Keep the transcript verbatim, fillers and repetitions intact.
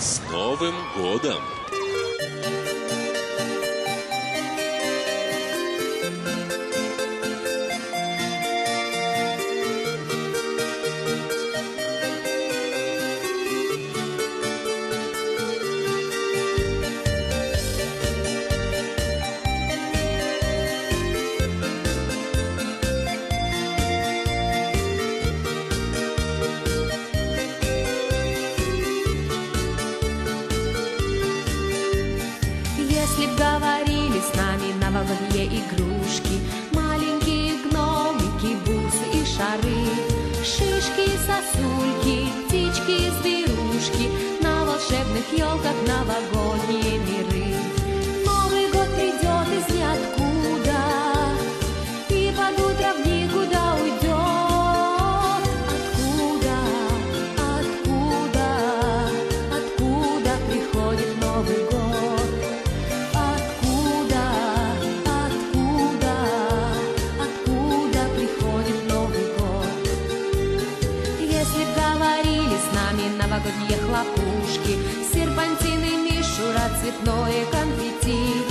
С Новым годом! Если б говорили с нами новогодние игрушки, маленькие гномики, бусы и шары, шишки, сосульки, птички, зверушки, на волшебных елках новогодние миры. Новый год придет из ниоткуда и под утро в никуда уйдет. Откуда, откуда, откуда приходит Новый год? Новогодние хлопушки, серпантины, мишура, цветное конфетти.